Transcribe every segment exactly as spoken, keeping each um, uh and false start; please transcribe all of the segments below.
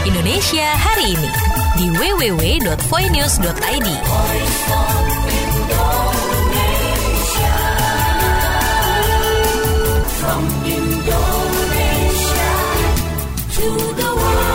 Indonesia hari ini di w w w dot voinews dot i d. From Indonesia to the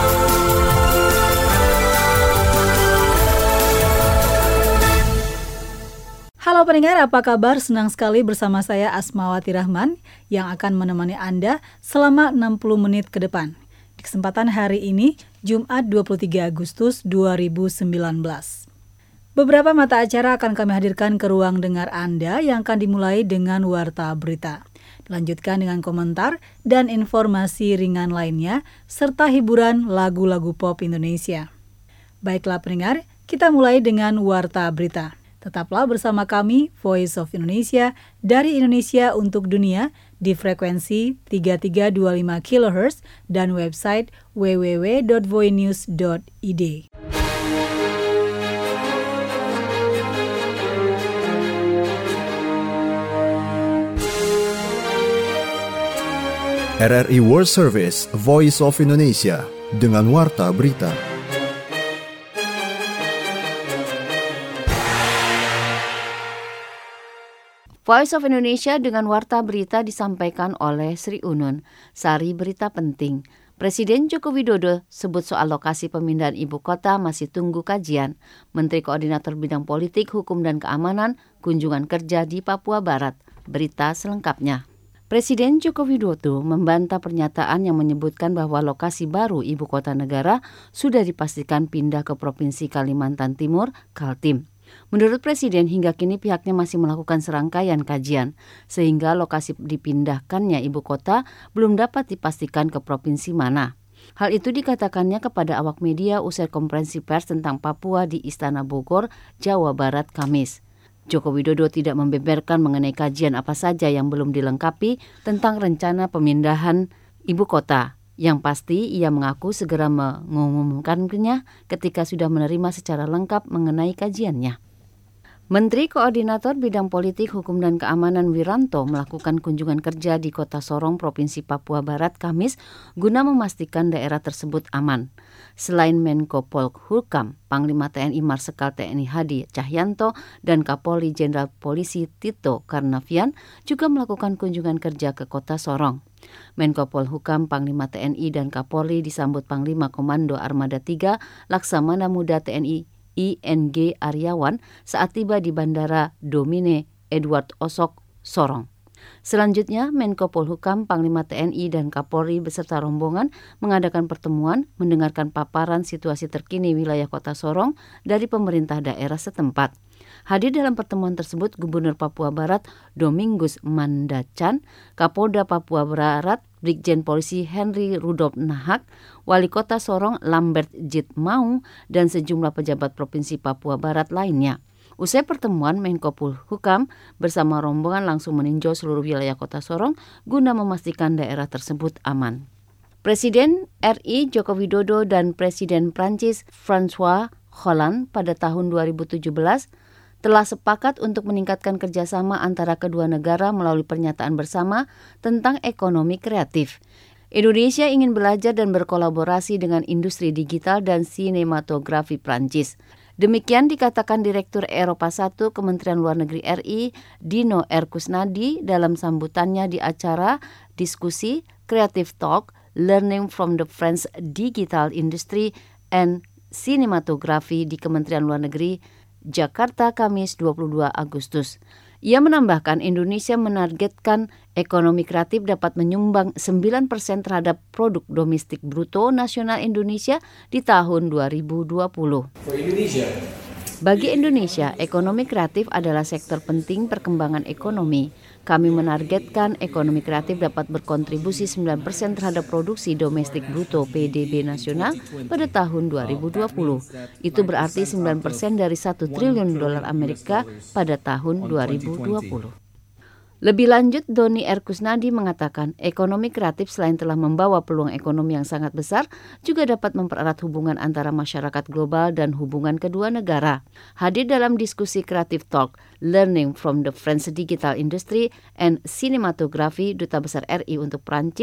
Halo pendengar, apa kabar? Senang sekali bersama saya Asmawati Rahman yang akan menemani Anda selama enam puluh menit ke depan. Di kesempatan hari ini, Jumat dua puluh tiga Agustus dua ribu sembilan belas. Beberapa mata acara akan kami hadirkan ke ruang dengar Anda yang akan dimulai dengan warta berita. Dilanjutkan dengan komentar dan informasi ringan lainnya, serta hiburan lagu-lagu pop Indonesia. Baiklah pendengar, kita mulai dengan warta berita. Tetaplah bersama kami, Voice of Indonesia, dari Indonesia untuk dunia, di frekuensi tiga tiga dua lima kilohertz dan website w w w dot voinews dot i d. R R I World Service, Voice of Indonesia, dengan warta berita. Voice of Indonesia dengan warta berita disampaikan oleh Sri Unun. Sari berita penting. Presiden Joko Widodo sebut soal lokasi pemindahan ibu kota masih tunggu kajian. Menteri Koordinator Bidang Politik, Hukum dan Keamanan kunjungan kerja di Papua Barat. Berita selengkapnya. Presiden Joko Widodo membantah pernyataan yang menyebutkan bahwa lokasi baru ibu kota negara sudah dipastikan pindah ke Provinsi Kalimantan Timur, Kaltim. Menurut Presiden, hingga kini pihaknya masih melakukan serangkaian kajian, sehingga lokasi dipindahkannya ibu kota belum dapat dipastikan ke provinsi mana. Hal itu dikatakannya kepada awak media usai konferensi pers tentang Papua di Istana Bogor, Jawa Barat, Kamis. Joko Widodo tidak membeberkan mengenai kajian apa saja yang belum dilengkapi tentang rencana pemindahan ibu kota. Yang pasti, ia mengaku segera mengumumkannya ketika sudah menerima secara lengkap mengenai kajiannya. Menteri Koordinator Bidang Politik, Hukum dan Keamanan Wiranto melakukan kunjungan kerja di Kota Sorong, Provinsi Papua Barat, Kamis, guna memastikan daerah tersebut aman. Selain Menko Polhukam, Panglima T N I Marsikal T N I Hadi Cahyanto dan Kapolri Jenderal Polisi Tito Karnavian juga melakukan kunjungan kerja ke Kota Sorong. Menko Polhukam, Panglima T N I dan Kapolri disambut Panglima Komando Armada tiga Laksamana Muda T N I I N G Aryawan saat tiba di Bandara Domine Edward Osok, Sorong. Selanjutnya, Menko Polhukam, Panglima T N I dan Kapolri beserta rombongan mengadakan pertemuan mendengarkan paparan situasi terkini wilayah Kota Sorong dari pemerintah daerah setempat. Hadir dalam pertemuan tersebut Gubernur Papua Barat Domingus Mandacan, Kapolda Papua Barat Brigjen Polisi Henry Rudolf Nahak, Wali Kota Sorong Lambert Jit Maung, dan sejumlah pejabat Provinsi Papua Barat lainnya. Usai pertemuan, Menko Polhukam bersama rombongan langsung meninjau seluruh wilayah Kota Sorong guna memastikan daerah tersebut aman. Presiden R I Joko Widodo dan Presiden Prancis François Hollande pada tahun dua ribu tujuh belas telah sepakat untuk meningkatkan kerjasama antara kedua negara melalui pernyataan bersama tentang ekonomi kreatif. Indonesia ingin belajar dan berkolaborasi dengan industri digital dan sinematografi Prancis. Demikian dikatakan Direktur Eropa satu Kementerian Luar Negeri R I, Dino R. Kusnadi, dalam sambutannya di acara diskusi Creative Talk, Learning from the French Digital Industry and Cinematography di Kementerian Luar Negeri, Jakarta, Kamis dua puluh dua Agustus. Ia menambahkan Indonesia menargetkan ekonomi kreatif dapat menyumbang sembilan persen terhadap produk domestik bruto nasional Indonesia di tahun dua ribu dua puluh. Bagi Indonesia, ekonomi kreatif adalah sektor penting perkembangan ekonomi. Kami menargetkan ekonomi kreatif dapat berkontribusi sembilan persen terhadap produksi domestik bruto P D B nasional pada tahun dua ribu dua puluh. Itu berarti sembilan persen dari satu triliun dolar Amerika pada tahun dua ribu dua puluh. Lebih lanjut, Doni R. Kusnadi mengatakan ekonomi kreatif selain telah membawa peluang ekonomi yang sangat besar, juga dapat mempererat hubungan antara masyarakat global dan hubungan kedua negara. Hadir dalam diskusi Creative Talk, Learning from the French Digital Industry and Cinematography, Duta Besar R I untuk Prancis,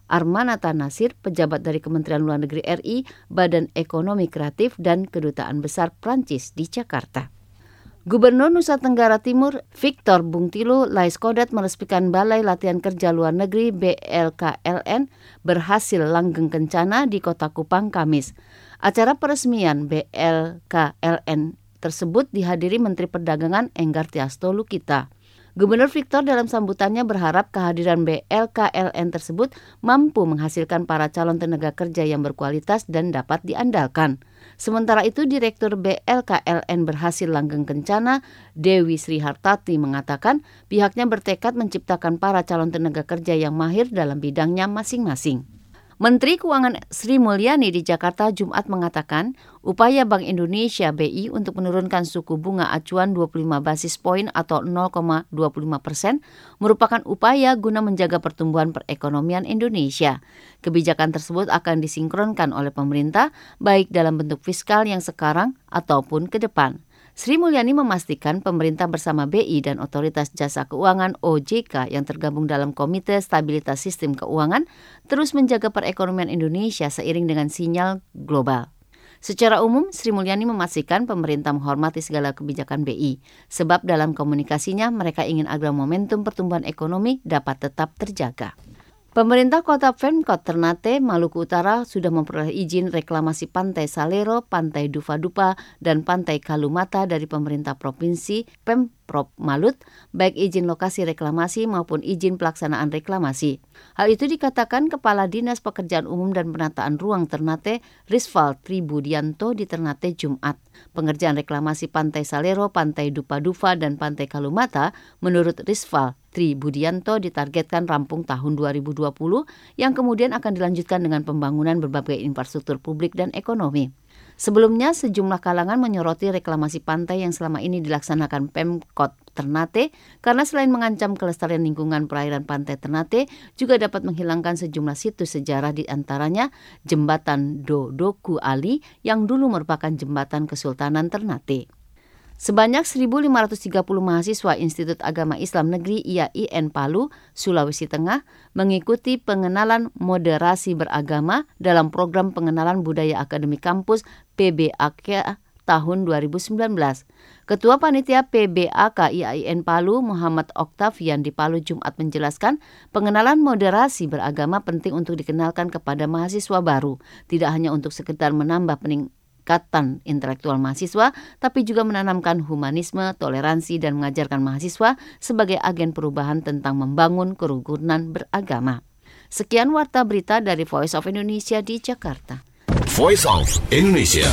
Armanata Nasir, pejabat dari Kementerian Luar Negeri R I, Badan Ekonomi Kreatif, dan Kedutaan Besar Prancis di Jakarta. Gubernur Nusa Tenggara Timur Victor Bungtilo Laiskodat meresmikan Balai Latihan Kerja Luar Negeri B L K L N berhasil langgeng kencana di Kota Kupang Kamis. Acara peresmian B L K L N tersebut dihadiri Menteri Perdagangan Enggar Tiasto Lukita. Gubernur Victor dalam sambutannya berharap kehadiran B L K L N tersebut mampu menghasilkan para calon tenaga kerja yang berkualitas dan dapat diandalkan. Sementara itu, Direktur B L K L N berhasil langgeng kencana, Dewi Sri Hartati, mengatakan pihaknya bertekad menciptakan para calon tenaga kerja yang mahir dalam bidangnya masing-masing. Menteri Keuangan Sri Mulyani di Jakarta Jumat mengatakan upaya Bank Indonesia B I untuk menurunkan suku bunga acuan dua puluh lima basis poin atau nol koma dua puluh lima persen merupakan upaya guna menjaga pertumbuhan perekonomian Indonesia. Kebijakan tersebut akan disinkronkan oleh pemerintah baik dalam bentuk fiskal yang sekarang ataupun ke depan. Sri Mulyani memastikan pemerintah bersama B I dan Otoritas Jasa Keuangan O J K yang tergabung dalam Komite Stabilitas Sistem Keuangan terus menjaga perekonomian Indonesia seiring dengan sinyal global. Secara umum, Sri Mulyani memastikan pemerintah menghormati segala kebijakan B I, sebab dalam komunikasinya mereka ingin agar momentum pertumbuhan ekonomi dapat tetap terjaga. Pemerintah Kota Pemkot Ternate, Maluku Utara sudah memperoleh izin reklamasi Pantai Salero, Pantai Dufa-Dupa, dan Pantai Kalumata dari pemerintah provinsi Pemprov Malut, baik izin lokasi reklamasi maupun izin pelaksanaan reklamasi. Hal itu dikatakan Kepala Dinas Pekerjaan Umum dan Penataan Ruang Ternate, Risval Tribudianto di Ternate Jumat. Pengerjaan reklamasi Pantai Salero, Pantai Dufa-Dupa, dan Pantai Kalumata menurut Risval Tri Budianto ditargetkan rampung tahun dua ribu dua puluh yang kemudian akan dilanjutkan dengan pembangunan berbagai infrastruktur publik dan ekonomi. Sebelumnya, sejumlah kalangan menyoroti reklamasi pantai yang selama ini dilaksanakan Pemkot Ternate karena selain mengancam kelestarian lingkungan perairan pantai Ternate, juga dapat menghilangkan sejumlah situs sejarah di antaranya Jembatan Dodoku Ali yang dulu merupakan jembatan Kesultanan Ternate. Sebanyak seribu lima ratus tiga puluh mahasiswa Institut Agama Islam Negeri I A I N Palu, Sulawesi Tengah mengikuti pengenalan moderasi beragama dalam program pengenalan budaya akademik kampus P B A K tahun dua ribu sembilan belas. Ketua Panitia P B A K I A I N Palu, Muhammad Oktavian di Palu Jumat menjelaskan pengenalan moderasi beragama penting untuk dikenalkan kepada mahasiswa baru, tidak hanya untuk sekedar menambah peningkatan Ikatan intelektual mahasiswa, tapi juga menanamkan humanisme, toleransi, dan mengajarkan mahasiswa sebagai agen perubahan tentang membangun kerukunan beragama. Sekian Warta Berita dari Voice of Indonesia di Jakarta. Voice of Indonesia.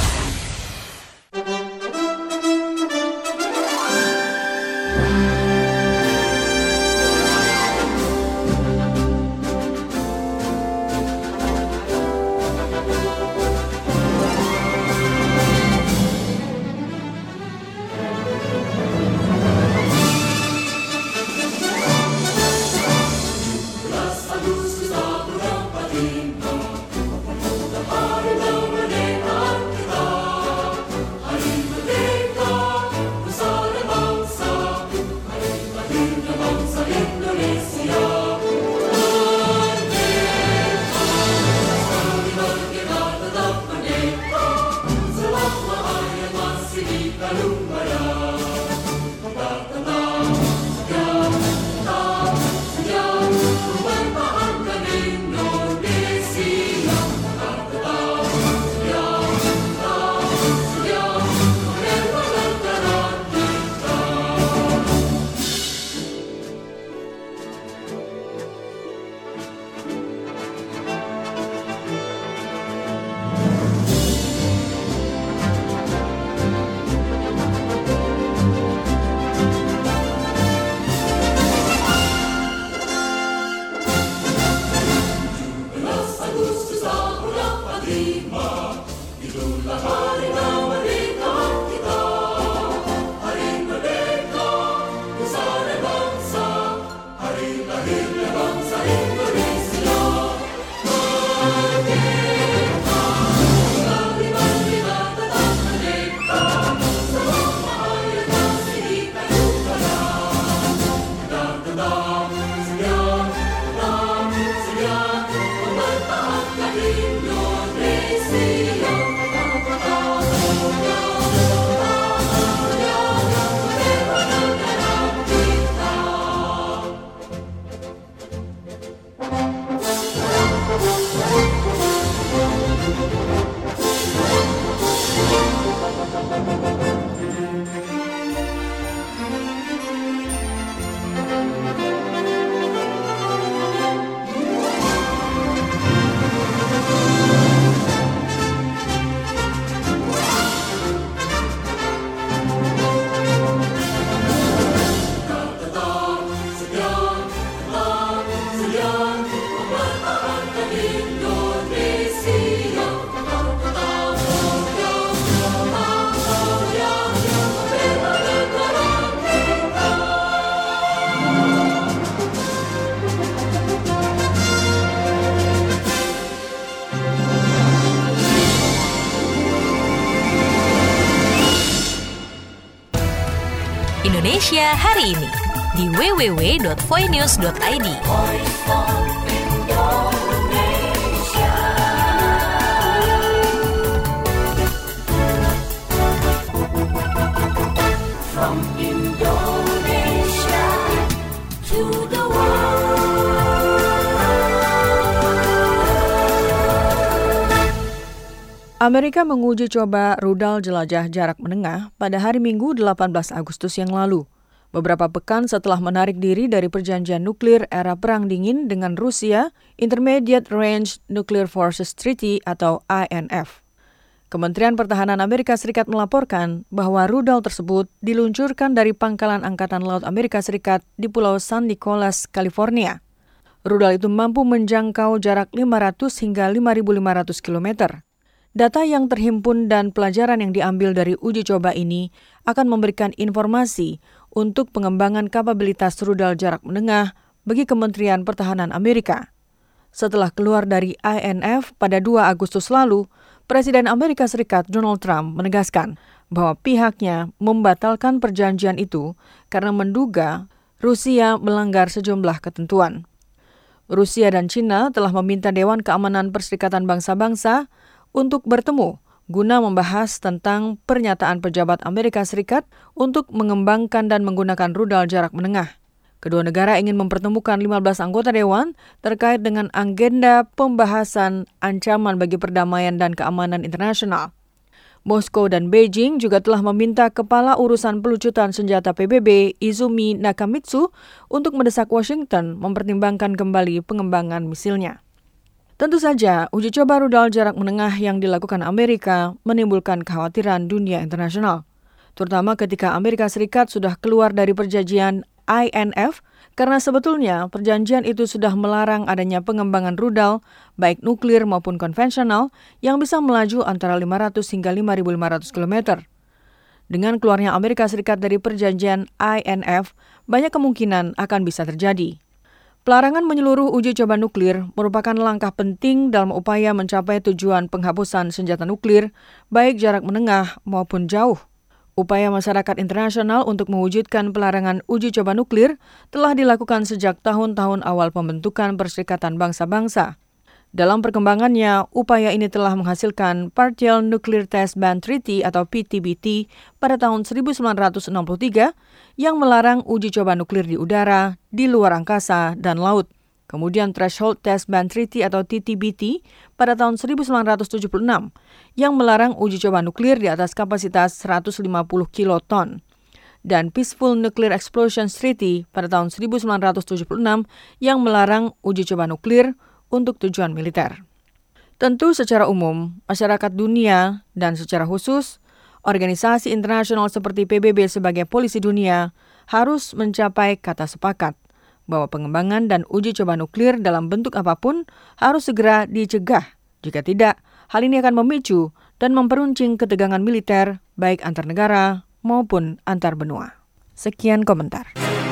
Indonesia hari ini di w w w dot voinews dot i d. From Indonesia to the world. Amerika menguji coba rudal jelajah jarak menengah pada hari Minggu delapan belas Agustus yang lalu. Beberapa pekan setelah menarik diri dari perjanjian nuklir era Perang Dingin dengan Rusia, Intermediate Range Nuclear Forces Treaty atau I N F. Kementerian Pertahanan Amerika Serikat melaporkan bahwa rudal tersebut diluncurkan dari Pangkalan Angkatan Laut Amerika Serikat di Pulau San Nicolas, California. Rudal itu mampu menjangkau jarak lima ratus hingga lima ribu lima ratus kilometer. Data yang terhimpun dan pelajaran yang diambil dari uji coba ini akan memberikan informasi untuk pengembangan kapabilitas rudal jarak menengah bagi Kementerian Pertahanan Amerika. Setelah keluar dari I N F pada dua Agustus lalu, Presiden Amerika Serikat Donald Trump menegaskan bahwa pihaknya membatalkan perjanjian itu karena menduga Rusia melanggar sejumlah ketentuan. Rusia dan China telah meminta Dewan Keamanan Perserikatan Bangsa-Bangsa untuk bertemu guna membahas tentang pernyataan pejabat Amerika Serikat untuk mengembangkan dan menggunakan rudal jarak menengah. Kedua negara ingin mempertemukan lima belas anggota dewan terkait dengan agenda pembahasan ancaman bagi perdamaian dan keamanan internasional. Moskow dan Beijing juga telah meminta Kepala Urusan Pelucutan Senjata P B B Izumi Nakamitsu untuk mendesak Washington mempertimbangkan kembali pengembangan misilnya. Tentu saja, uji coba rudal jarak menengah yang dilakukan Amerika menimbulkan kekhawatiran dunia internasional, terutama ketika Amerika Serikat sudah keluar dari perjanjian I N F, karena sebetulnya perjanjian itu sudah melarang adanya pengembangan rudal, baik nuklir maupun konvensional, yang bisa melaju antara lima ratus hingga lima ribu lima ratus kilometer. Dengan keluarnya Amerika Serikat dari perjanjian I N F, banyak kemungkinan akan bisa terjadi. Pelarangan menyeluruh uji coba nuklir merupakan langkah penting dalam upaya mencapai tujuan penghapusan senjata nuklir, baik jarak menengah maupun jauh. Upaya masyarakat internasional untuk mewujudkan pelarangan uji coba nuklir telah dilakukan sejak tahun-tahun awal pembentukan Perserikatan Bangsa-Bangsa. Dalam perkembangannya, upaya ini telah menghasilkan Partial Nuclear Test Ban Treaty atau P T B T pada tahun seribu sembilan ratus enam puluh tiga yang melarang uji coba nuklir di udara, di luar angkasa, dan laut. Kemudian Threshold Test Ban Treaty atau T T B T pada tahun seribu sembilan ratus tujuh puluh enam yang melarang uji coba nuklir di atas kapasitas seratus lima puluh kiloton. Dan Peaceful Nuclear Explosions Treaty pada tahun seribu sembilan ratus tujuh puluh enam yang melarang uji coba nuklir untuk tujuan militer. Tentu secara umum, masyarakat dunia dan secara khusus, organisasi internasional seperti P B B sebagai polisi dunia harus mencapai kata sepakat bahwa pengembangan dan uji coba nuklir dalam bentuk apapun harus segera dicegah. Jika tidak, hal ini akan memicu dan memperuncing ketegangan militer baik antar negara maupun antar benua. Sekian komentar.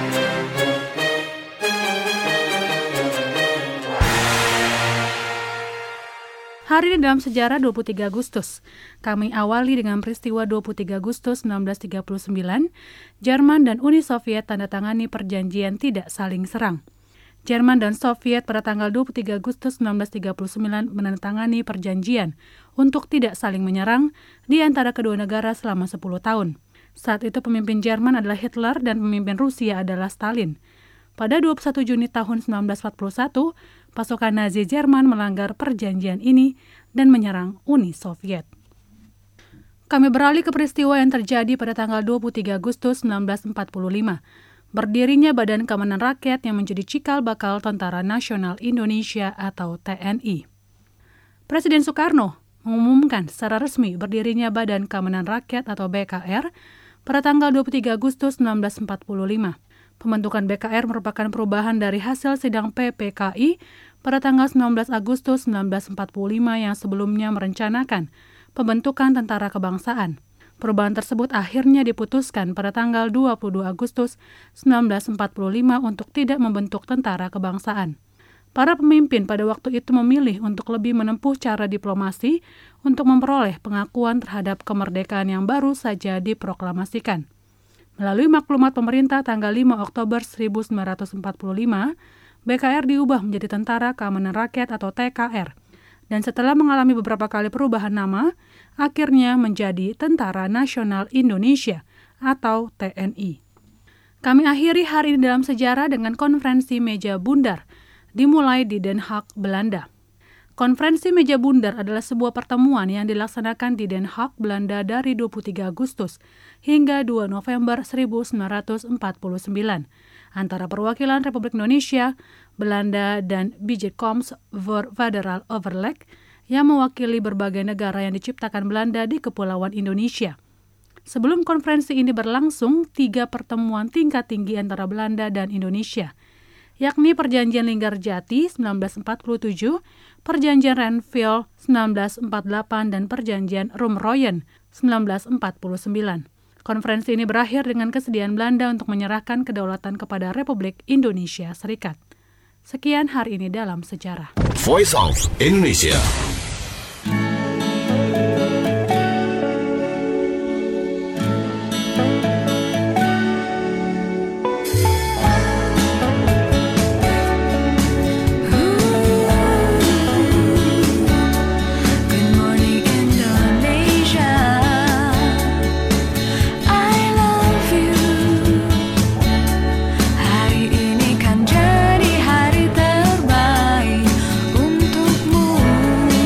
Hari ini dalam sejarah dua puluh tiga Agustus. Kami awali dengan peristiwa dua puluh tiga Agustus seribu sembilan ratus tiga puluh sembilan, Jerman dan Uni Soviet tanda tangani perjanjian tidak saling serang. Jerman dan Soviet pada tanggal dua puluh tiga Agustus seribu sembilan ratus tiga puluh sembilan menandatangani perjanjian untuk tidak saling menyerang di antara kedua negara selama sepuluh tahun. Saat itu pemimpin Jerman adalah Hitler dan pemimpin Rusia adalah Stalin. Pada dua puluh satu Juni tahun seribu sembilan ratus empat puluh satu, pasukan Nazi Jerman melanggar perjanjian ini dan menyerang Uni Soviet. Kami beralih ke peristiwa yang terjadi pada tanggal dua puluh tiga Agustus seribu sembilan ratus empat puluh lima. Berdirinya Badan Keamanan Rakyat yang menjadi cikal bakal Tentara Nasional Indonesia atau T N I. Presiden Soekarno mengumumkan secara resmi berdirinya Badan Keamanan Rakyat atau B K R pada tanggal dua puluh tiga Agustus seribu sembilan ratus empat puluh lima. Pembentukan B K R merupakan perubahan dari hasil sidang P P K I pada tanggal sembilan belas Agustus seribu sembilan ratus empat puluh lima yang sebelumnya merencanakan pembentukan tentara kebangsaan. Perubahan tersebut akhirnya diputuskan pada tanggal dua puluh dua Agustus seribu sembilan ratus empat puluh lima untuk tidak membentuk tentara kebangsaan. Para pemimpin pada waktu itu memilih untuk lebih menempuh cara diplomasi untuk memperoleh pengakuan terhadap kemerdekaan yang baru saja diproklamasikan. Melalui maklumat pemerintah tanggal lima Oktober seribu sembilan ratus empat puluh lima, B K R diubah menjadi Tentara Keamanan Rakyat atau T K R. Dan setelah mengalami beberapa kali perubahan nama, akhirnya menjadi Tentara Nasional Indonesia atau T N I. Kami akhiri hari ini dalam sejarah dengan konferensi meja bundar, dimulai di Den Haag, Belanda. Konferensi meja bundar adalah sebuah pertemuan yang dilaksanakan di Den Haag, Belanda dari dua puluh tiga Agustus hingga dua November seribu sembilan ratus empat puluh sembilan antara perwakilan Republik Indonesia, Belanda, dan Bijeenkomst voor Federal Overleg yang mewakili berbagai negara yang diciptakan Belanda di Kepulauan Indonesia. Sebelum konferensi ini berlangsung, tiga pertemuan tingkat tinggi antara Belanda dan Indonesia, yakni Perjanjian Linggarjati seribu sembilan ratus empat puluh tujuh, Perjanjian Renville seribu sembilan ratus empat puluh delapan, dan Perjanjian Roemer-Royen seribu sembilan ratus empat puluh sembilan. Konferensi ini berakhir dengan kesediaan Belanda untuk menyerahkan kedaulatan kepada Republik Indonesia Serikat. Sekian hari ini dalam sejarah. Voice of Indonesia. Hari ini kan jadi hari terbaik untukmu.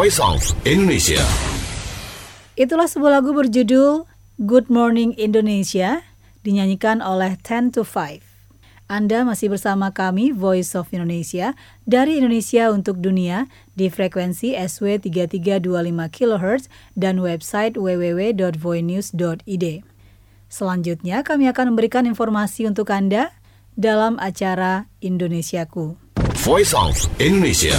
Voice of Indonesia. Itulah sebuah lagu berjudul Good Morning Indonesia, dinyanyikan oleh ten to five. Anda masih bersama kami, Voice of Indonesia, dari Indonesia untuk dunia, di frekuensi S W tiga tiga dua lima kilohertz dan website w w w dot voinews dot i d. Selanjutnya, kami akan memberikan informasi untuk Anda dalam acara Indonesiaku. Voice of Indonesia.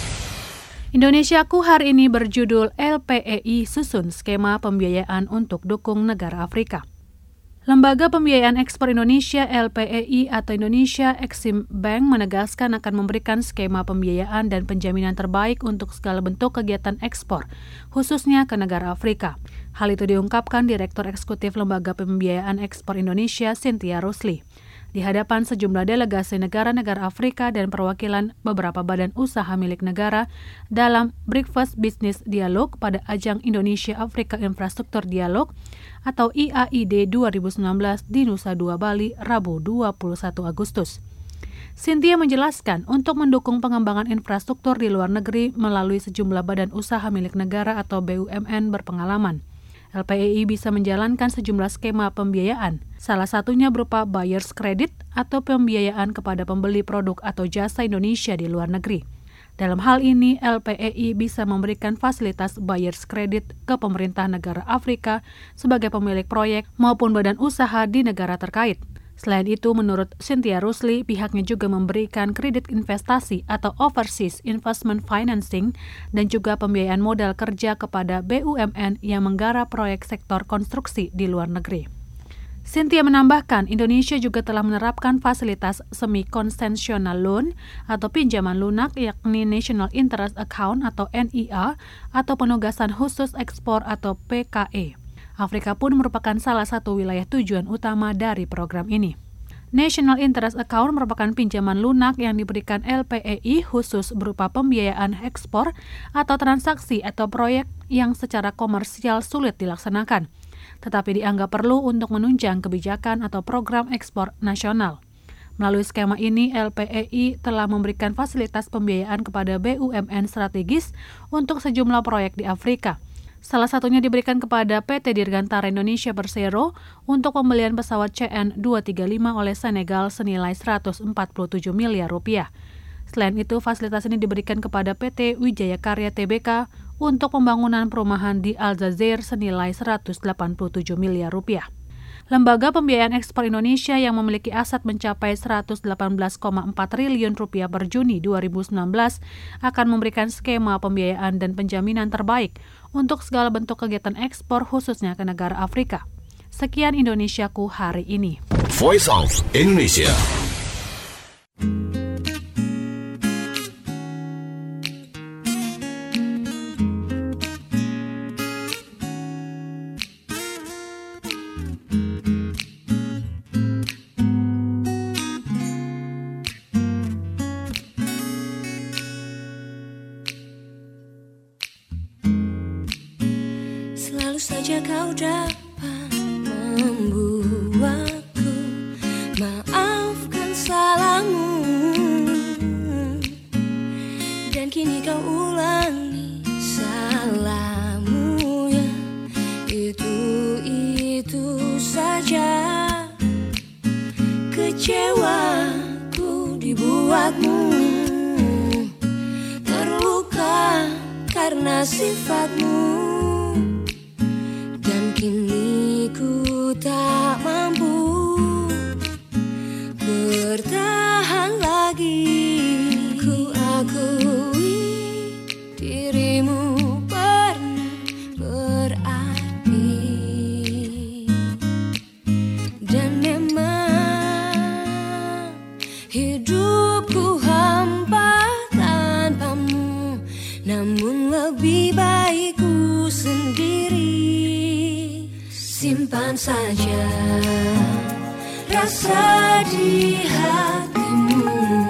Indonesiaku hari ini berjudul L P E I susun skema pembiayaan untuk dukung negara Afrika. Lembaga Pembiayaan Ekspor Indonesia L P E I atau Indonesia Exim Bank menegaskan akan memberikan skema pembiayaan dan penjaminan terbaik untuk segala bentuk kegiatan ekspor, khususnya ke negara Afrika. Hal itu diungkapkan Direktur Eksekutif Lembaga Pembiayaan Ekspor Indonesia, Cynthia Rusli, di hadapan sejumlah delegasi negara-negara Afrika dan perwakilan beberapa badan usaha milik negara dalam Breakfast Business Dialogue pada ajang Indonesia Afrika Infrastruktur Dialog atau I A I D dua ribu sembilan belas di Nusa Dua Bali, Rabu dua puluh satu Agustus. Cynthia menjelaskan untuk mendukung pengembangan infrastruktur di luar negeri melalui sejumlah badan usaha milik negara atau B U M N berpengalaman. L P E I bisa menjalankan sejumlah skema pembiayaan, salah satunya berupa buyer's credit atau pembiayaan kepada pembeli produk atau jasa Indonesia di luar negeri. Dalam hal ini, L P E I bisa memberikan fasilitas buyer's credit ke pemerintah negara Afrika sebagai pemilik proyek maupun badan usaha di negara terkait. Selain itu, menurut Cynthia Rusli, pihaknya juga memberikan kredit investasi atau Overseas Investment Financing dan juga pembiayaan modal kerja kepada B U M N yang menggarap proyek sektor konstruksi di luar negeri. Cynthia menambahkan, Indonesia juga telah menerapkan fasilitas semi-konvensional loan atau pinjaman lunak yakni National Interest Account atau N I A atau penugasan khusus ekspor atau P K E. Afrika pun merupakan salah satu wilayah tujuan utama dari program ini. National Interest Account merupakan pinjaman lunak yang diberikan L P E I khusus berupa pembiayaan ekspor atau transaksi atau proyek yang secara komersial sulit dilaksanakan, tetapi dianggap perlu untuk menunjang kebijakan atau program ekspor nasional. Melalui skema ini, L P E I telah memberikan fasilitas pembiayaan kepada B U M N strategis untuk sejumlah proyek di Afrika. Salah satunya diberikan kepada P T Dirgantara Indonesia Persero untuk pembelian pesawat C N dua tiga lima oleh Senegal senilai seratus empat puluh tujuh miliar rupiah. Selain itu, fasilitas ini diberikan kepada P T Wijaya Karya T B K untuk pembangunan perumahan di Aljazair senilai seratus delapan puluh tujuh miliar rupiah. Lembaga Pembiayaan Ekspor Indonesia yang memiliki aset mencapai seratus delapan belas koma empat triliun rupiah per Juni dua ribu sembilan belas akan memberikan skema pembiayaan dan penjaminan terbaik untuk segala bentuk kegiatan ekspor khususnya ke negara Afrika. Sekian Indonesiaku hari ini. Voice of Indonesia. Saja kau dapat membuatku maafkan salahmu, dan kini kau ulangi salahmu ya itu-itu saja. Kecewaku dibuatmu terluka karena sifatmu. Kini ku tak mampu bertahan lagi. Ku akui dirimu pernah berarti, dan memang hidupku hampa tanpamu. Namun lebih baik ku sendiri. Simpan saja rasa di hatimu,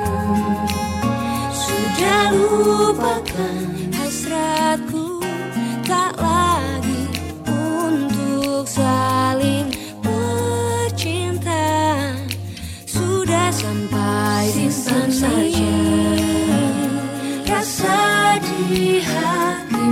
sudah lupakan hasratku, tak lagi untuk saling bercinta. Sudah sampai simpan saja rasa di hatimu,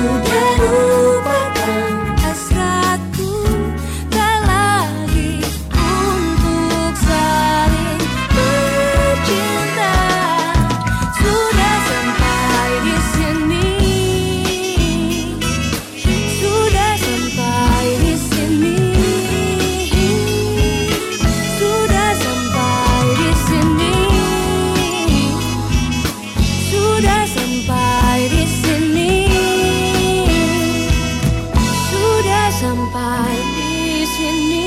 sudah lupakan hasratku, tak lagi untuk saling bercinta. Sudah sampai di sini, sudah sampai di sini, sudah sampai di sini, sudah sampai di sini, sudah sampai di sini.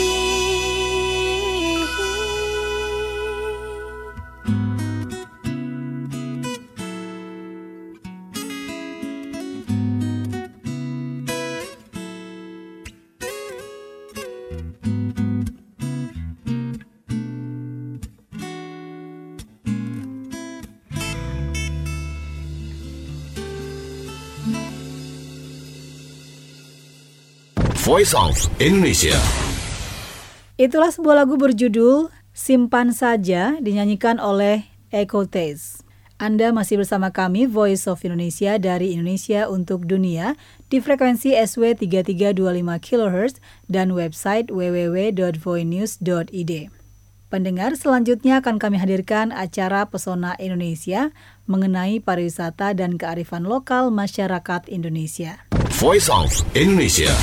Voice of Indonesia. Itulah sebuah lagu berjudul Simpan Saja dinyanyikan oleh Ecotes. Anda masih bersama kami Voice of Indonesia dari Indonesia untuk Dunia di frekuensi S W tiga tiga dua lima kilohertz dan website w w w dot voinews dot i d. Pendengar, selanjutnya akan kami hadirkan acara Pesona Indonesia mengenai pariwisata dan kearifan lokal masyarakat Indonesia. Voice of Indonesia.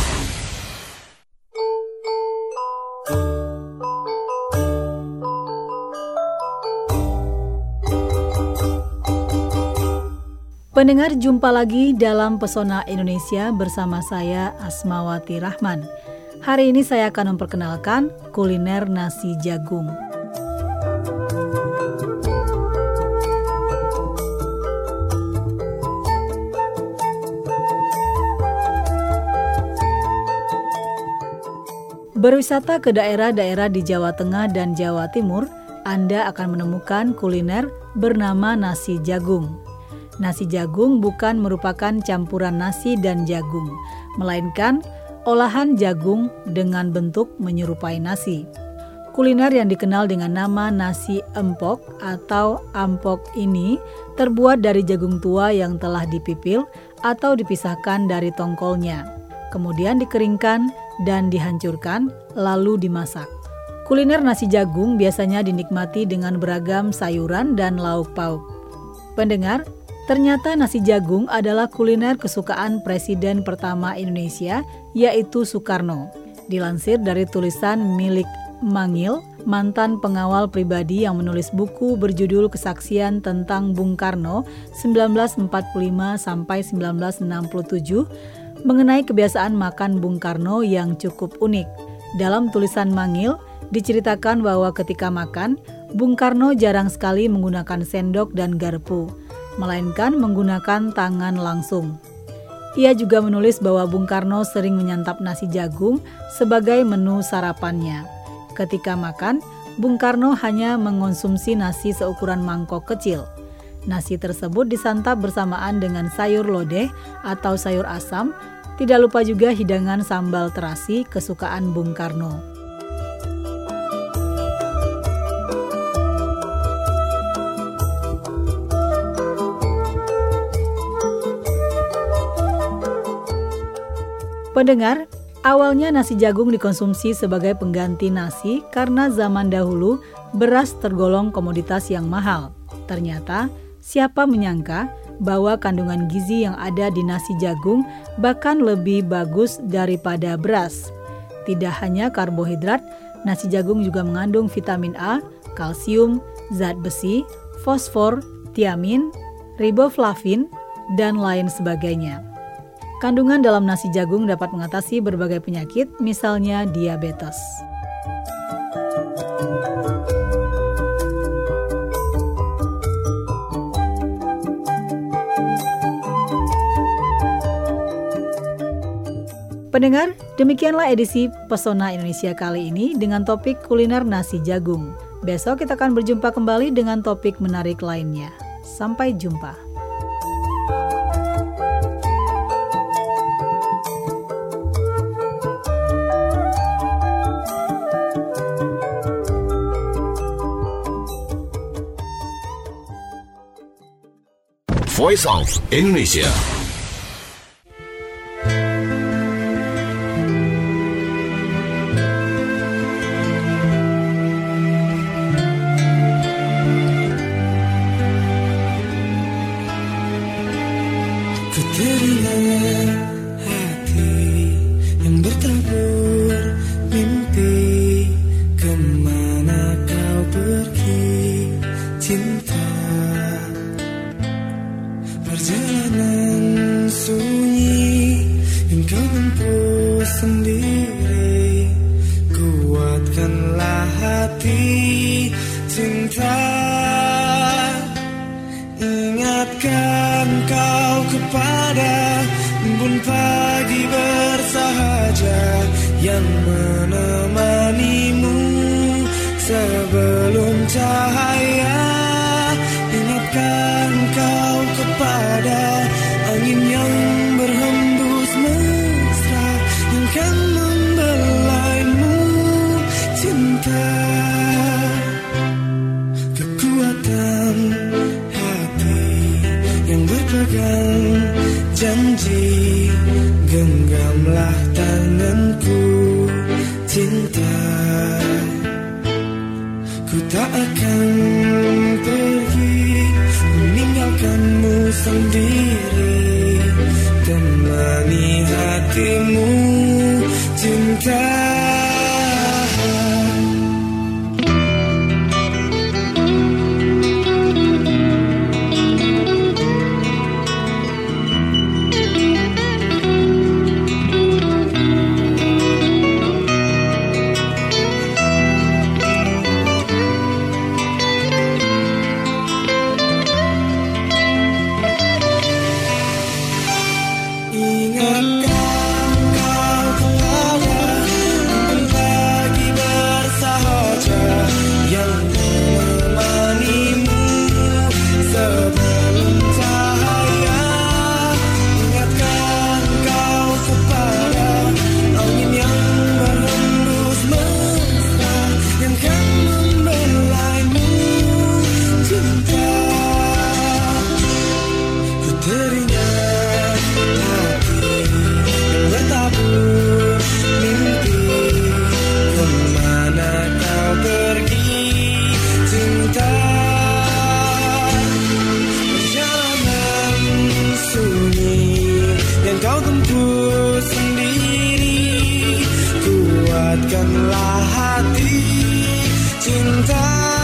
Pendengar, jumpa lagi dalam Pesona Indonesia bersama saya Asmawati Rahman. Hari ini saya akan memperkenalkan kuliner nasi jagung. Berwisata ke daerah-daerah di Jawa Tengah dan Jawa Timur, Anda akan menemukan kuliner bernama nasi jagung. Nasi jagung bukan merupakan campuran nasi dan jagung, melainkan olahan jagung dengan bentuk menyerupai nasi. Kuliner yang dikenal dengan nama nasi empok atau ampok ini terbuat dari jagung tua yang telah dipipil atau dipisahkan dari tongkolnya, kemudian dikeringkan dan dihancurkan, lalu dimasak. Kuliner nasi jagung biasanya dinikmati dengan beragam sayuran dan lauk pauk. Pendengar, ternyata nasi jagung adalah kuliner kesukaan Presiden pertama Indonesia, yaitu Soekarno. Dilansir dari tulisan milik Mangil, mantan pengawal pribadi yang menulis buku berjudul Kesaksian tentang Bung Karno sembilan belas empat puluh lima sampai sembilan belas enam puluh tujuh, mengenai kebiasaan makan Bung Karno yang cukup unik. Dalam tulisan Mangil, diceritakan bahwa ketika makan, Bung Karno jarang sekali menggunakan sendok dan garpu, melainkan menggunakan tangan langsung. Ia juga menulis bahwa Bung Karno sering menyantap nasi jagung sebagai menu sarapannya. Ketika makan, Bung Karno hanya mengonsumsi nasi seukuran mangkok kecil. Nasi tersebut disantap bersamaan dengan sayur lodeh atau sayur asam. Tidak lupa juga hidangan sambal terasi kesukaan Bung Karno. Pendengar, awalnya nasi jagung dikonsumsi sebagai pengganti nasi karena zaman dahulu beras tergolong komoditas yang mahal. Ternyata, siapa menyangka bahwa kandungan gizi yang ada di nasi jagung bahkan lebih bagus daripada beras. Tidak hanya karbohidrat, nasi jagung juga mengandung vitamin A, kalsium, zat besi, fosfor, tiamin, riboflavin, dan lain sebagainya. Kandungan dalam nasi jagung dapat mengatasi berbagai penyakit, misalnya diabetes. Pendengar, demikianlah edisi Pesona Indonesia kali ini dengan topik kuliner nasi jagung. Besok kita akan berjumpa kembali dengan topik menarik lainnya. Sampai jumpa. Voice of Indonesia. sendiri. Kuatkanlah hati cinta. Ingatkan kau kepada embun pagi bersahaja yang menemanimu sebelum cahaya. Ingatkan kau kepada angin yang berhembus mesra yang kan membelaimu cinta. Kekuatan hati yang berpegang janji, genggamlah tanganku cinta. Ku tak akan pergi meninggalkanmu sendiri, temani hatimu cinta. Kuatkanlah hati cinta.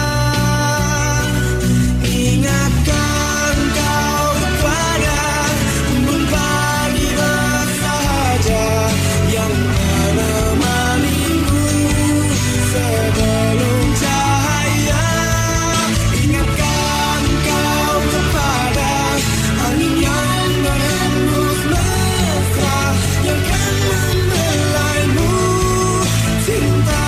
Ingatkan kau kepada embun pagi bersahaja yang menemanimu sebelum cahaya. Ingatkan kau kepada angin yang berhembus mesra yang kan membelaimu cinta.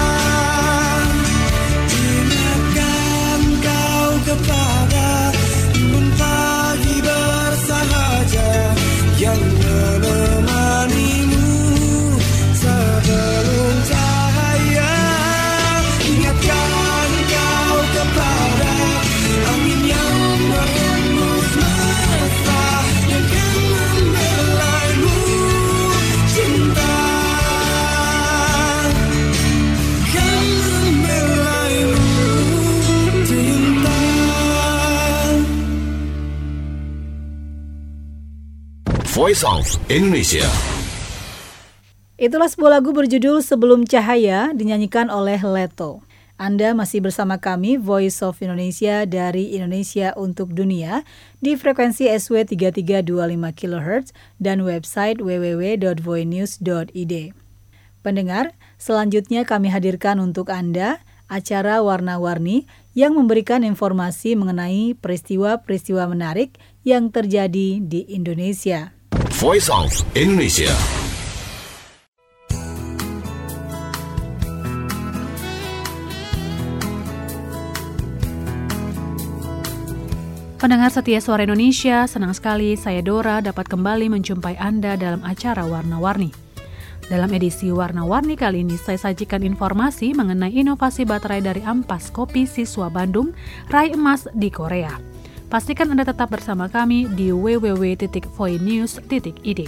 Ingatkan kau kepada embun pagi bersahaja yang menemanimu sebelum cahaya. Ingatkan kau kepada angin yang berhembus mesra yang kan membelaimu cinta. Voice of Indonesia. Itulah sebuah lagu berjudul Sebelum Cahaya dinyanyikan oleh Leto. Anda masih bersama kami Voice of Indonesia dari Indonesia untuk Dunia di frekuensi S W tiga tiga dua lima kilohertz dan website w w w dot voinews dot i d. Pendengar, selanjutnya kami hadirkan untuk Anda acara Warna-Warni yang memberikan informasi mengenai peristiwa-peristiwa menarik yang terjadi di Indonesia. Voice of Indonesia. Pendengar setia Suara Indonesia, senang sekali saya Dora dapat kembali menjumpai Anda dalam acara Warna-Warni. Dalam edisi Warna-Warni kali ini saya sajikan informasi mengenai inovasi baterai dari ampas kopi siswa Bandung raih emas di Korea. Pastikan Anda tetap bersama kami di w w w titik voinews titik i d.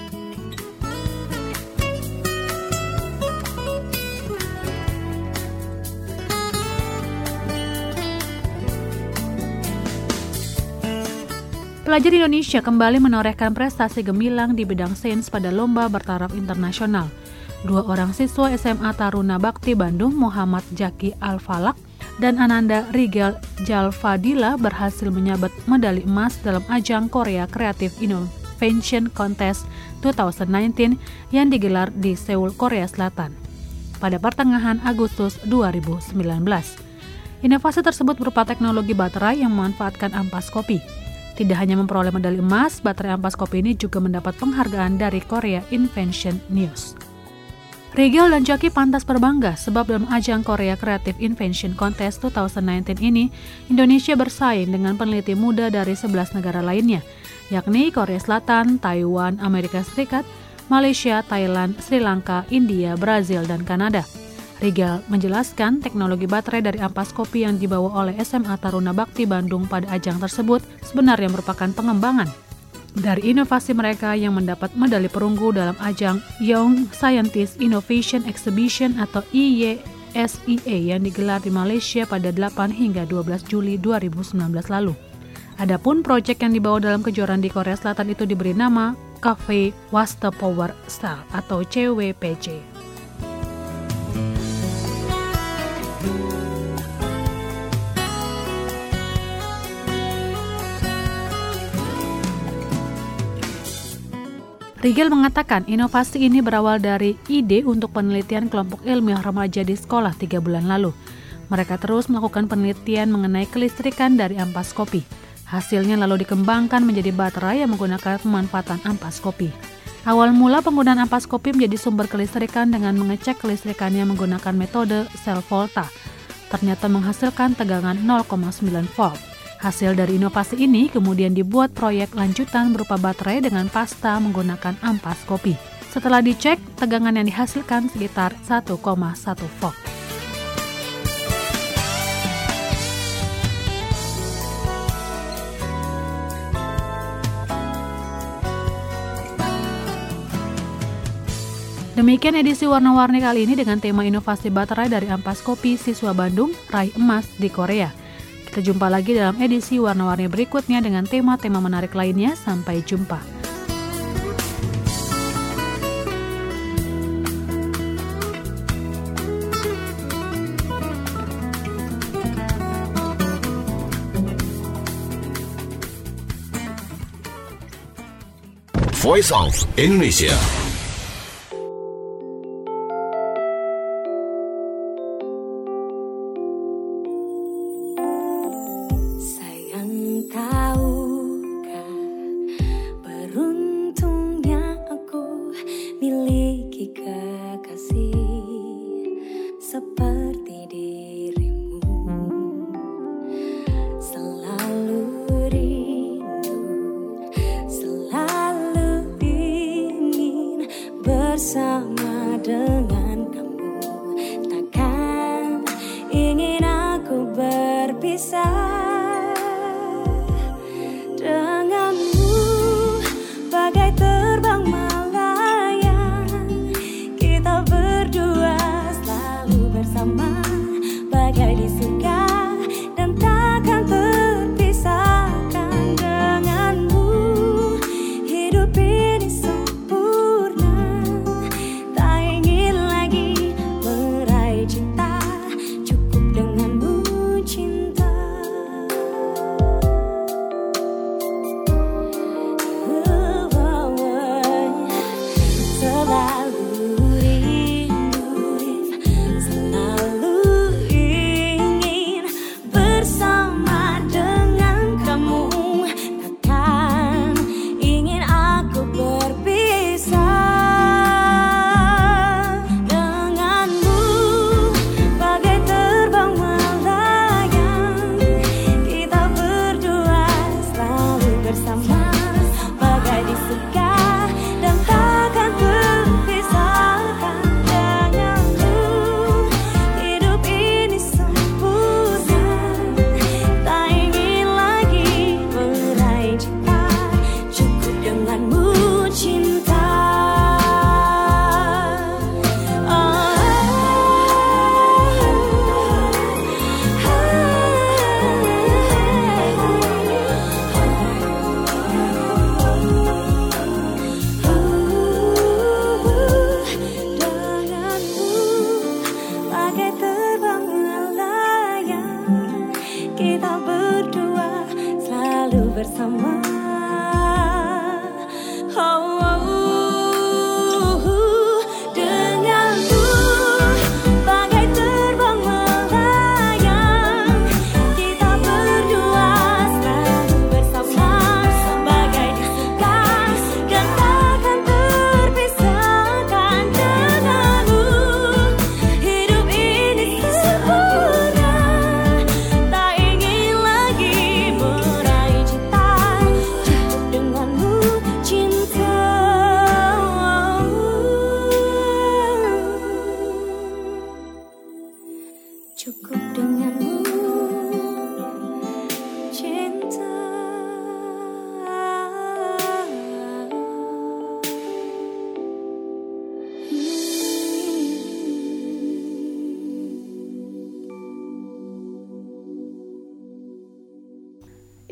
Pelajar Indonesia kembali menorehkan prestasi gemilang di bidang sains pada lomba bertaraf internasional. Dua orang siswa S M A Taruna Bakti Bandung, Muhammad Jaki Al-Falak dan Ananda Rigel Jalfadila berhasil menyabet medali emas dalam ajang Korea Creative Invention Contest dua ribu sembilan belas yang digelar di Seoul, Korea Selatan pada pertengahan Agustus dua ribu sembilan belas. Inovasi tersebut berupa teknologi baterai yang memanfaatkan ampas kopi. Tidak hanya memperoleh medali emas, baterai ampas kopi ini juga mendapat penghargaan dari Korea Invention News. Rigel dan Jackie pantas berbangga sebab dalam ajang Korea Creative Invention Contest dua ribu sembilan belas ini, Indonesia bersaing dengan peneliti muda dari sebelas negara lainnya, yakni Korea Selatan, Taiwan, Amerika Serikat, Malaysia, Thailand, Sri Lanka, India, Brazil, dan Kanada. Rigel menjelaskan teknologi baterai dari ampas kopi yang dibawa oleh S M A Taruna Bakti Bandung pada ajang tersebut sebenarnya merupakan pengembangan dari inovasi mereka yang mendapat medali perunggu dalam ajang Young Scientist Innovation Exhibition atau I Y S I A yang digelar di Malaysia pada delapan hingga dua belas Juli dua ribu sembilan belas lalu. Adapun proyek yang dibawa dalam kejuaraan di Korea Selatan itu diberi nama Cafe Waste Power Cell atau C W P C. Rigel mengatakan inovasi ini berawal dari ide untuk penelitian kelompok ilmiah remaja di sekolah tiga bulan lalu. Mereka terus melakukan penelitian mengenai kelistrikan dari ampas kopi. Hasilnya lalu dikembangkan menjadi baterai yang menggunakan pemanfaatan ampas kopi. Awal mula penggunaan ampas kopi menjadi sumber kelistrikan dengan mengecek kelistrikannya menggunakan metode sel volta. Ternyata menghasilkan tegangan nol koma sembilan volt. Hasil dari inovasi ini kemudian dibuat proyek lanjutan berupa baterai dengan pasta menggunakan ampas kopi. Setelah dicek, tegangan yang dihasilkan sekitar satu koma satu volt. Demikian edisi Warna-Warni kali ini dengan tema inovasi baterai dari ampas kopi siswa Bandung raih emas di Korea. Kita jumpa lagi dalam edisi Warna-Warni berikutnya dengan tema-tema menarik lainnya. Sampai jumpa. Voice of Indonesia. Bersama dengan kamu, takkan ingin aku berpisah denganmu, bagai terbang melayang. Kita berdua selalu bersama, bagai di surga dan takkan terpisahkan denganmu. Hidup ini sempurna, bagai di surga dan takkan terpisahkan.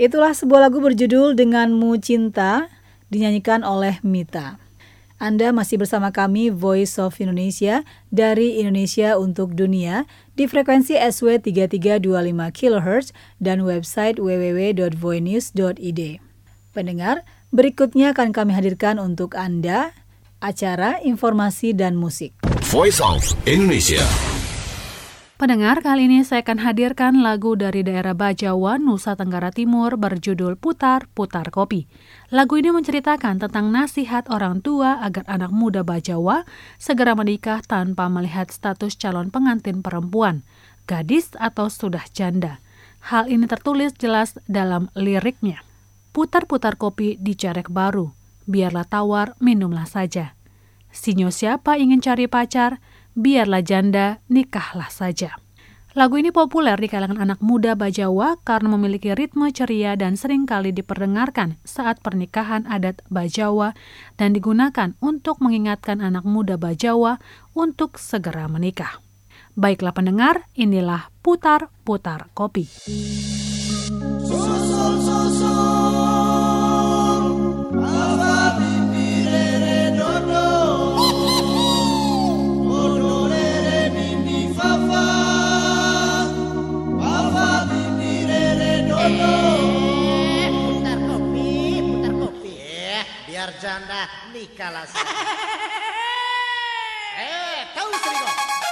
Itulah sebuah lagu berjudul Denganmu Cinta, dinyanyikan oleh Mita. Anda masih bersama kami Voice of Indonesia dari Indonesia untuk Dunia di frekuensi S W tiga tiga dua lima kilohertz dan website w w w dot voinews dot i d. Pendengar, berikutnya akan kami hadirkan untuk Anda acara informasi dan musik. Voice of Indonesia. Pendengar, kali ini saya akan hadirkan lagu dari daerah Bajawa, Nusa Tenggara Timur berjudul Putar Putar Kopi. Lagu ini menceritakan tentang nasihat orang tua agar anak muda Bajawa segera menikah tanpa melihat status calon pengantin perempuan, gadis atau sudah janda. Hal ini tertulis jelas dalam liriknya. Putar-putar kopi di cerek baru, biarlah tawar, minumlah saja. Sinyo siapa ingin cari pacar, biarlah janda, nikahlah saja. Lagu ini populer di kalangan anak muda Bajawa karena memiliki ritme ceria dan seringkali diperdengarkan saat pernikahan adat Bajawa dan digunakan untuk mengingatkan anak muda Bajawa untuk segera menikah. Baiklah pendengar, inilah Putar-Putar Kopi. Susul susul Ava bibirere dodo Dodo rere mimi fafa Ava bibirere dodo Eh, putar kopi, putar kopi Eh, biar janda nikahlah saja Eh, tahu serigo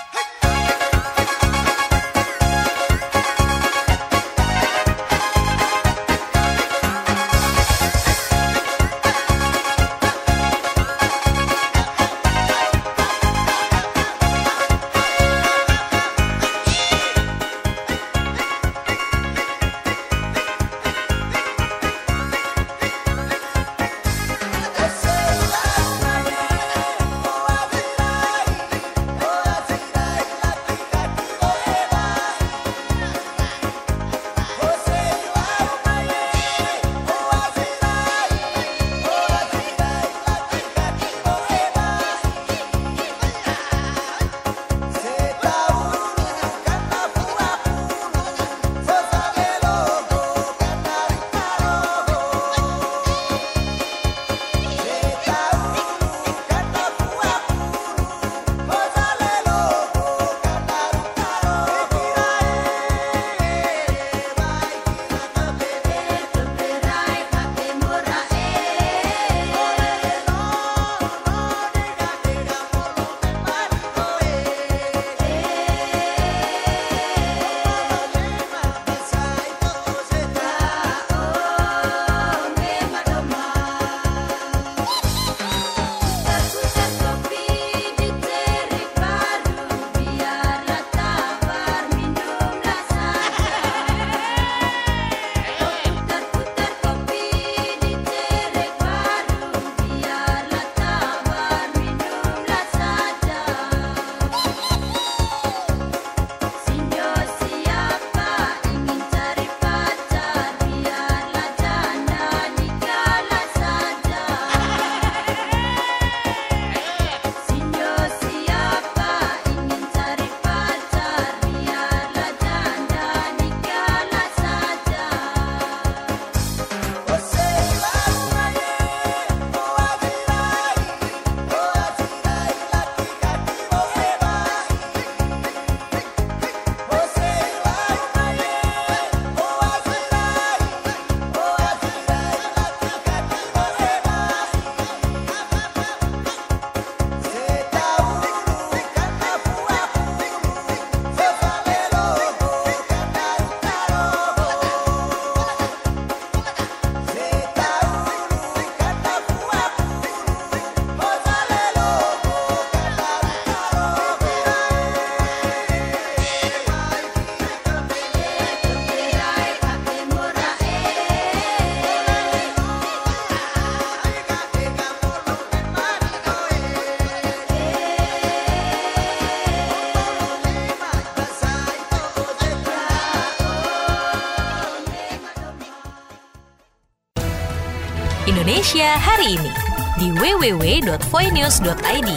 Indonesia hari ini di w w w dot voinews dot i d.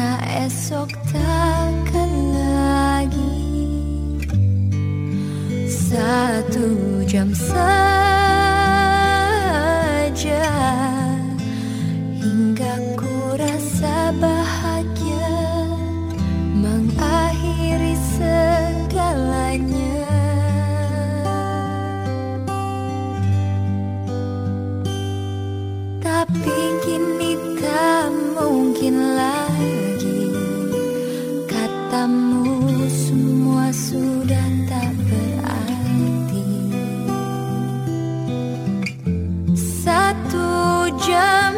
Karena esok takkan lagi satu jam saja hingga ku rasa bahagia mengakhiri segalanya. Tapi kini tak mungkin lagi, katamu semua sudah tak berarti. Satu jam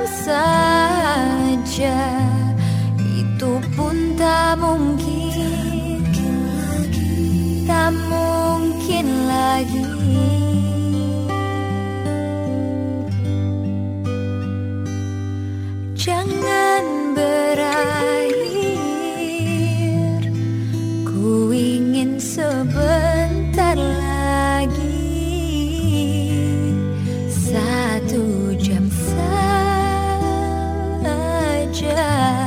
saja itu pun tak mungkin, tak mungkin lagi. Jangan berakhir, ku ingin sebentar lagi, satu jam saja.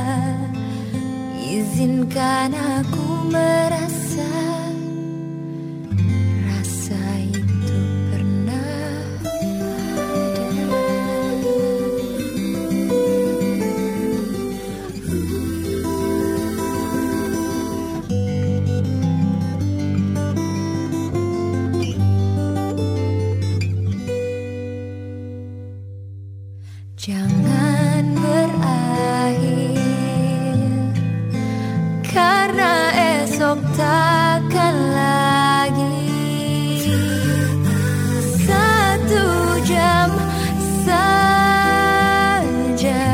Izinkan aku merasa, rasa itu pernah jangan berakhir, karena esok takkan lagi satu jam saja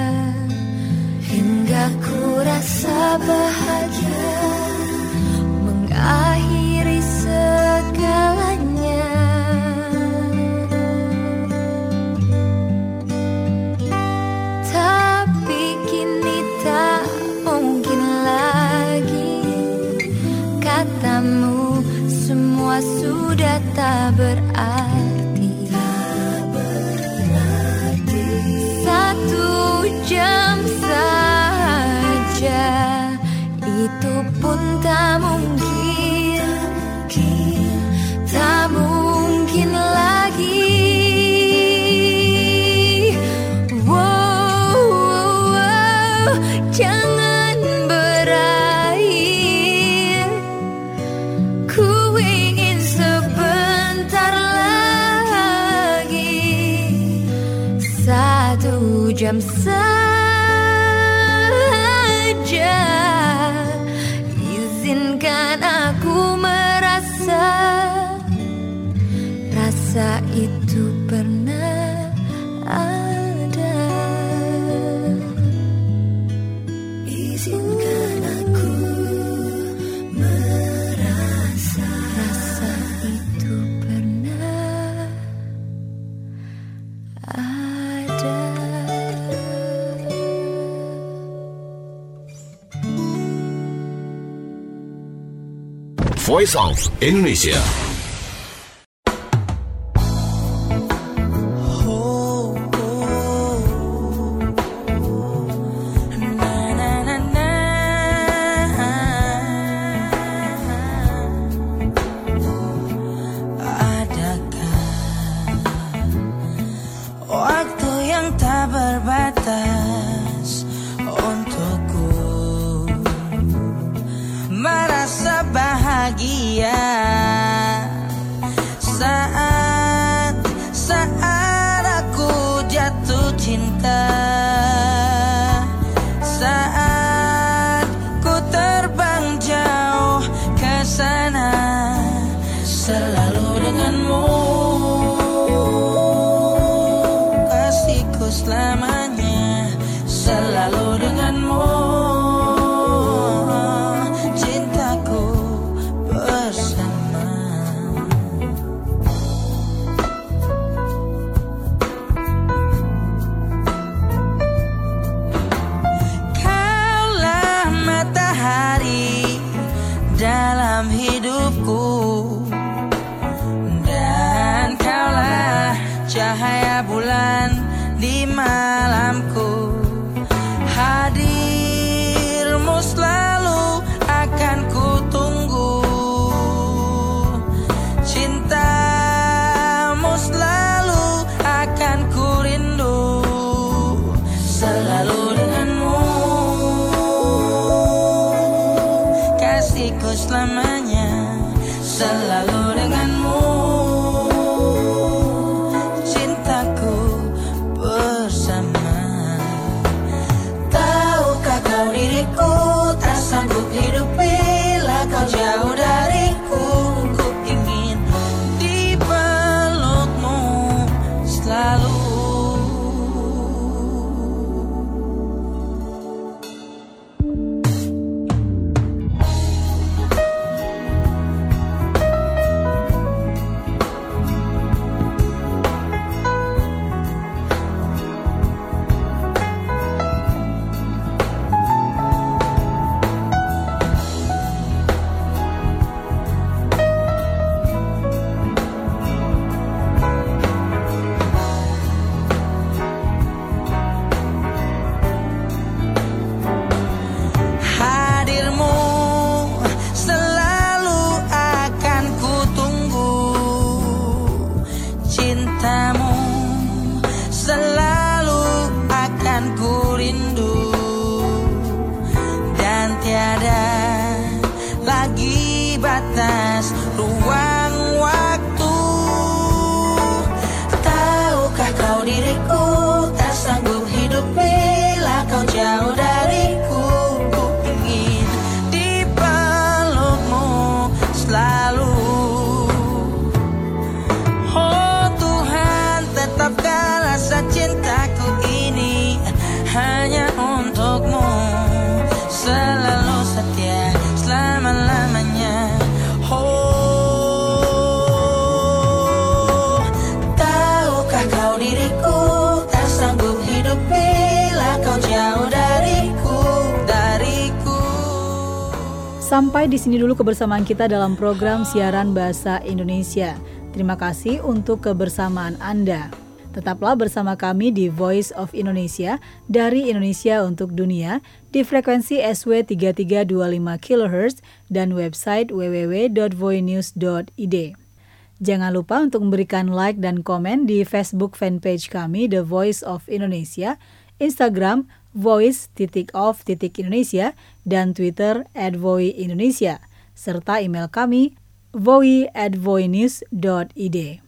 hingga ku rasa bahagia mengakhiri segalanya. Katamu semua sudah tak berarti. Satu jam saja itu pun tak mungkin, tak mungkin lagi. Wow, wow, wow. Jangan berakhir, ku ingin sebentar lagi, satu jam saja. Izinkan aku merasa, rasa itu pernah ada. Izinkan aku merasa, rasa itu pernah ada. Voice of Indonesia. Terbatas untukku merasa bahagia saat saat aku jatuh cinta, saat ku terbang jauh ke sana selalu denganmu. Selamanya selalu denganmu, cintaku bersama. Kaulah matahari dalam hidupku, dan kaulah cahaya bulan di malamku. Hadir dariku selamanya, selalu denganmu. Cintaku bersama. Tahukah kau diriku tak sanggup hidup bila kau jauh dariku. Ku ingin dipelukmu selalu. Sampai di sini dulu kebersamaan kita dalam program siaran Bahasa Indonesia. Terima kasih untuk kebersamaan Anda. Tetaplah bersama kami di Voice of Indonesia dari Indonesia untuk dunia di frekuensi S W tiga tiga dua lima kilohertz dan website w w w dot voinews dot i d. Jangan lupa untuk memberikan like dan komen di Facebook fanpage kami The Voice of Indonesia, Instagram voice.of.indonesia, dan Twitter at voiindonesia, serta email kami voi at voinews dot i d.